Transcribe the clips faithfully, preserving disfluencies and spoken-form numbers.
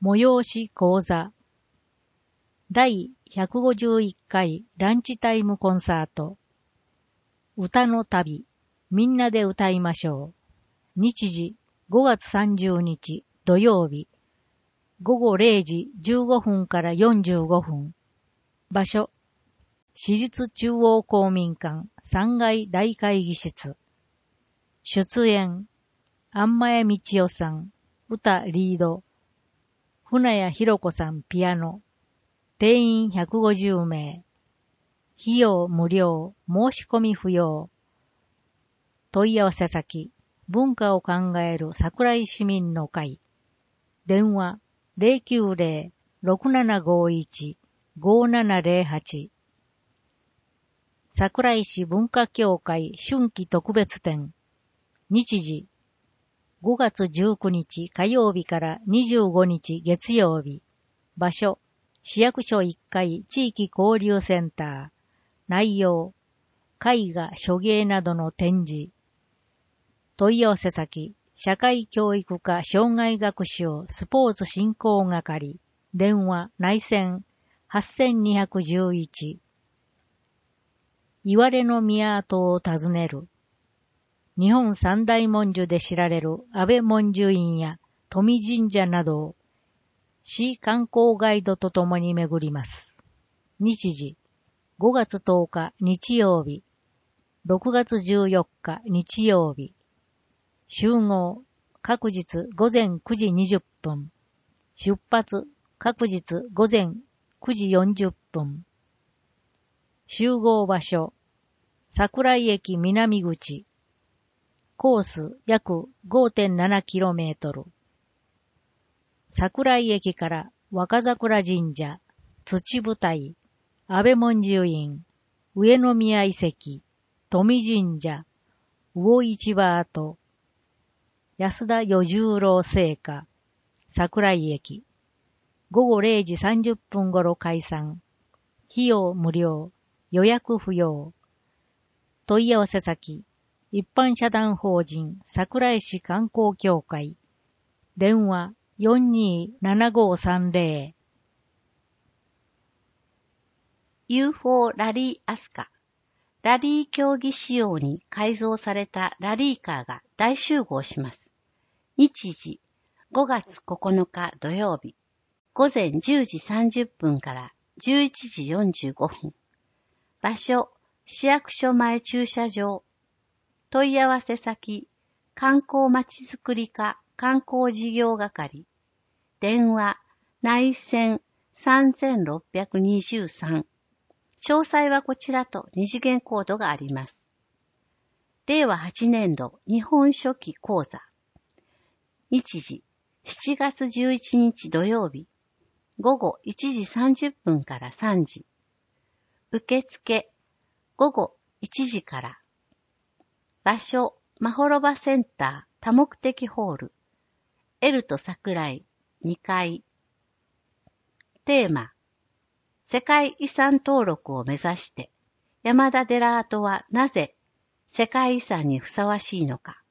催し講座だいひゃくごじゅういっかいランチタイムコンサート歌の旅みんなで歌いましょう。日時ごがつさんじゅうにち土曜日ごごれいじじゅうごふんからよんじゅうごふん。場所私立中央公民館さんがい大会議室。出演安前道夫さん歌リード、船谷ひろ子さんピアノ。定員ひゃくごじゅうめい。費用無料、申し込み不要。問い合わせ先、文化を考える桜井市民の会。電話 ゼロきゅうゼロ ろくななごいち ごななゼロはち。桜井市文化協会春季特別展。日時ごがつじゅうくにち火曜日からにじゅうごにち月曜日。場所市役所いっかい地域交流センター。内容絵画、書芸などの展示。問い合わせ先社会教育課障害学習スポーツ振興係。電話内線はちにいいいち。いわれの宮跡を訪ねる。日本三大文殊で知られる安倍文殊院や富神社などを市観光ガイドとともに巡ります。日時ごがつとおか日曜日、ろくがつじゅうよっか日曜日。集合各日午前くじにじゅっぷん。出発各日午前くじよんじゅっぷん。集合場所桜井駅南口。コース約 ごてんななキロメートル。桜井駅から若桜神社、土舞台、安倍文殊院、上宮遺跡、富神社、魚市場跡、安田与十郎聖火、桜井駅。ごごれいじさんじゅっぷん頃開山。費用無料、予約不要。問い合わせ先、一般社団法人桜井市観光協会。電話よんにーななごさんゼロ。ユーフォー ラリーアスカ。ラリー競技仕様に改造されたラリーカーが大集合します。日時ごがつここのか土曜日。午前じゅうじさんじゅっぷんからじゅういちじよんじゅうごふん。場所、市役所前駐車場。問い合わせ先、観光まちづくり課観光事業係。電話、内線さんろっぴゃくにじゅうさん。詳細はこちらと二次元コードがあります。れいわはちねんど日本書紀講座。日時、しちがつじゅういちにち土曜日。午後いちじさんじゅっぷんからさんじ。受付、午後いちじから。場所、まほろばセンター多目的ホール。エルと桜井にかい。テーマ、世界遺産登録を目指して、山田寺跡はなぜ世界遺産にふさわしいのか。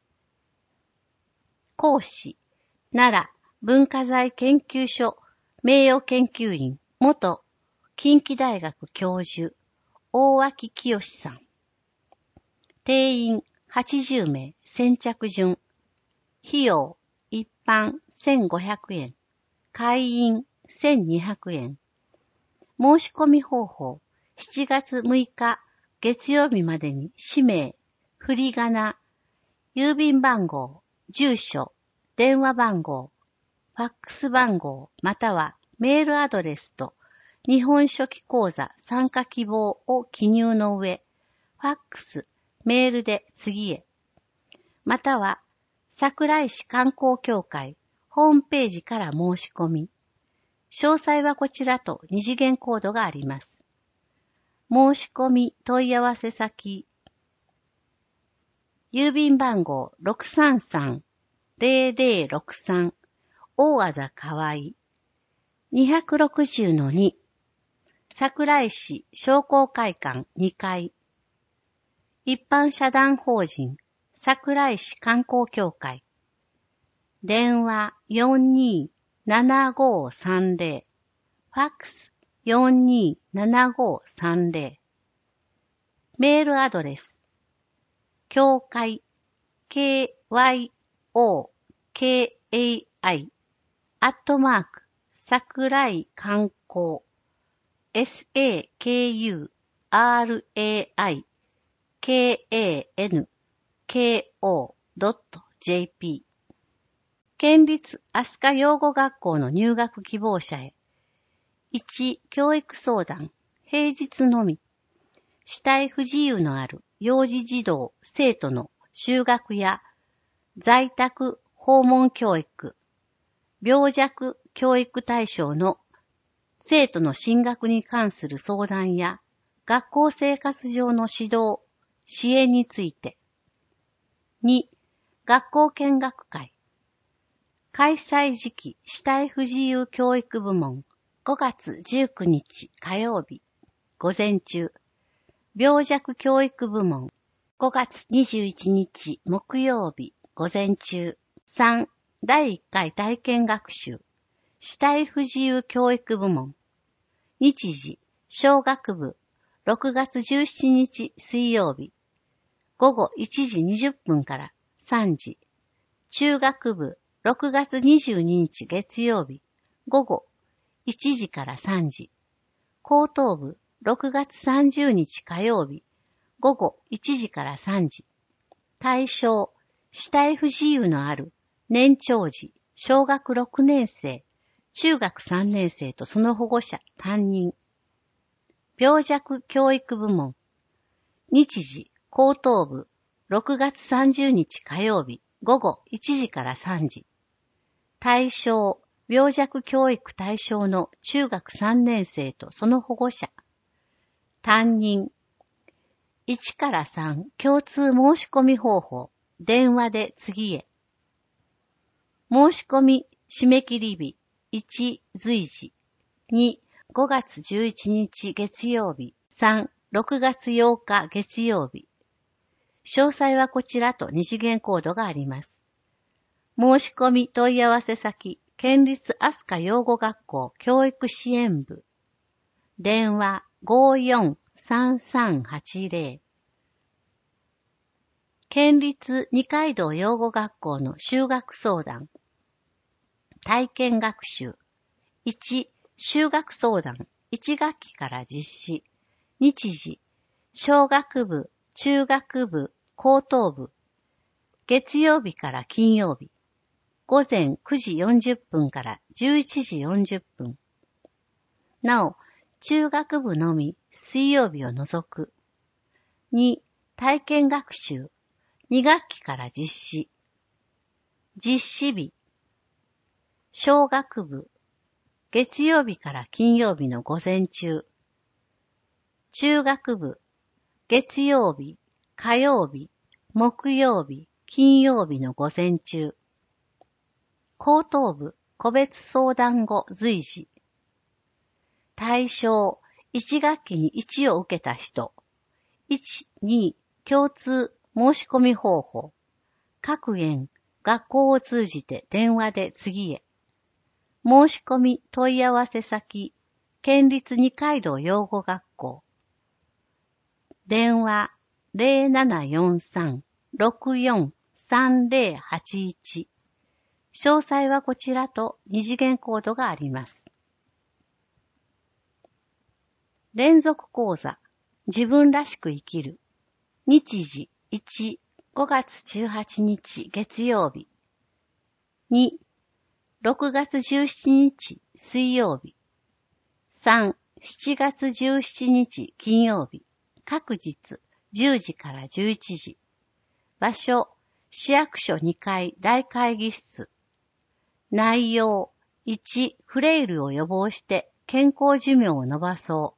講師、奈良文化財研究所名誉研究員元近畿大学教授大脇清さん。定員はちじゅうめい先着順。費用一般せんごひゃくえん。会員せんにひゃくえん。申し込み方法しちがつむいか月曜日までに氏名、振り仮名、郵便番号、住所、電話番号、ファックス番号またはメールアドレスと日本書紀講座参加希望を記入の上、ファックス、メールで次へ。または桜井市観光協会ホームページから申し込み。詳細はこちらと二次元コードがあります。申し込み問い合わせ先。郵便番号 ろくさんさんゼロゼロろくさん 大字河合 にひゃくろくじゅうのに 桜井市商工会館にかい。一般社団法人桜井市観光協会。電話よんにーななごーさんぜろ、ファックス よんにーななごーさんぜろ、メールアドレス、教会、ケーワイオーケーエーアイ、アットマーク、桜井観光、エスエーケーユーアールエーアイケーエーエヌケーオードットジェーピー 県立飛鳥養護学校の入学希望者へ。いち、教育相談、平日のみ。肢体不自由のある幼児児童、生徒の就学や在宅訪問教育、病弱教育対象の生徒の進学に関する相談や学校生活上の指導、支援について。に、学校見学会。開催時期、肢体不自由教育部門、ごがつじゅうくにち火曜日、午前中。病弱教育部門、ごがつにじゅういちにち木曜日、午前中。さん、だいいっかい体験学習、肢体不自由教育部門。日時、小学部、ろくがつじゅうしちにち水曜日、ごごいちじにじゅっぷんからさんじ。中学部、ろくがつにじゅうににち月曜日、ごごいちじからさんじ。高等部、ろくがつさんじゅうにち火曜日、ごごいちじからさんじ。対象、肢体不自由のある年長児、小学ろくねんせい、中学さんねんせいとその保護者、担任。病弱教育部門。日時、高等部、ろくがつさんじゅうにち火曜日、ごごいちじからさんじ。対象、病弱教育対象の中学さんねんせいとその保護者。担任。いちからさん共通申し込み方法。電話で次へ。申し込み締め切り日。いち随時。にごがつじゅういちにち月曜日。さんろくがつようか月曜日。詳細はこちらと二次元コードがあります。申し込み問い合わせ先、県立飛鳥養護学校教育支援部。電話 ごーよんさんさんはちぜろ。県立二階堂養護学校の就学相談。体験学習。いち、就学相談。いち学期から実施。日時。小学部、中学部、高等部。月曜日から金曜日。午前くじよんじゅっぷんからじゅういちじよんじゅっぷん。なお、中学部のみ水曜日を除く。に、体験学習。に学期から実施。実施日。小学部。月曜日から金曜日の午前中。中学部。月曜日、火曜日、木曜日、金曜日の午前中。高等部。個別相談後随時。対象。いち学期にいちを受けた人。いち、に共通申し込み方法。各園、学校を通じて電話で次へ。申し込み問い合わせ先、県立二階堂養護学校。電話 ゼロななよんさん ろくよん さんぜろはちいち。詳細はこちらと二次元コードがあります。連続講座、自分らしく生きる。日時いち、ごがつじゅうはちにち月曜日。に、ろくがつじゅうしちにち水曜日。さん、しちがつじゅうしちにち金曜日。各日じゅうじからじゅういちじ。場所、市役所にかい大会議室。内容、いち、フレイルを予防して健康寿命を伸ばそう。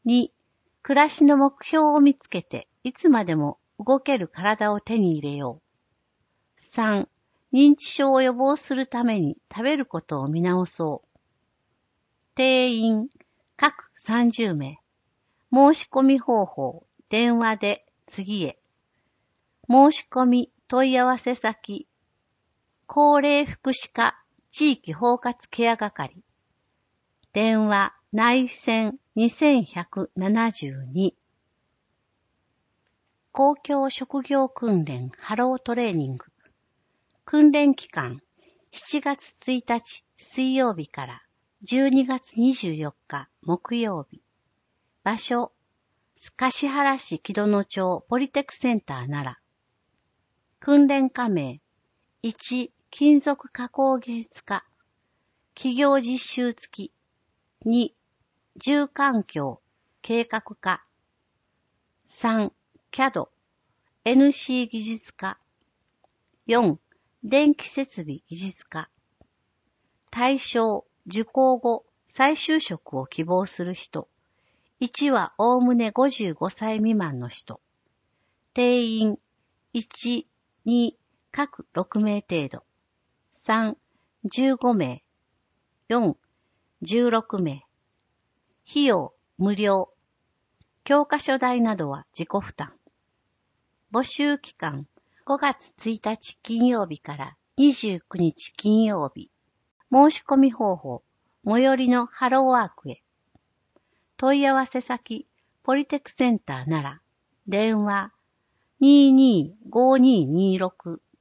に、暮らしの目標を見つけていつまでも動ける体を手に入れよう。さん、認知症を予防するために食べることを見直そう。定員、各さんじゅうめい。申し込み方法、電話で次へ。申し込み問い合わせ先、高齢福祉課地域包括ケア係。電話内線にせんひゃくななじゅうに。公共職業訓練ハロートレーニング。訓練期間しちがつついたち水曜日からじゅうにがつにじゅうよっか木曜日。場所、橿原市木戸野町ポリテクセンター奈良。訓練課名、いち、金属加工技術科。企業実習付き。に、住環境計画課。さん、キャド、エヌシー 技術科。よん、電気設備技術科。対象、受講後、再就職を希望する人。いちはおおむねごじゅうごさい未満の人。定員、いち、に、各ろくめい程度。さん、じゅうごめい。よん、じゅうろくめい。費用、無料。教科書代などは自己負担。募集期間、ごがつついたち金曜日からにじゅうくにち金曜日。申し込み方法、最寄りのハローワークへ。問い合わせ先、ポリテクセンター奈良。電話、にーにーごーにーにーろく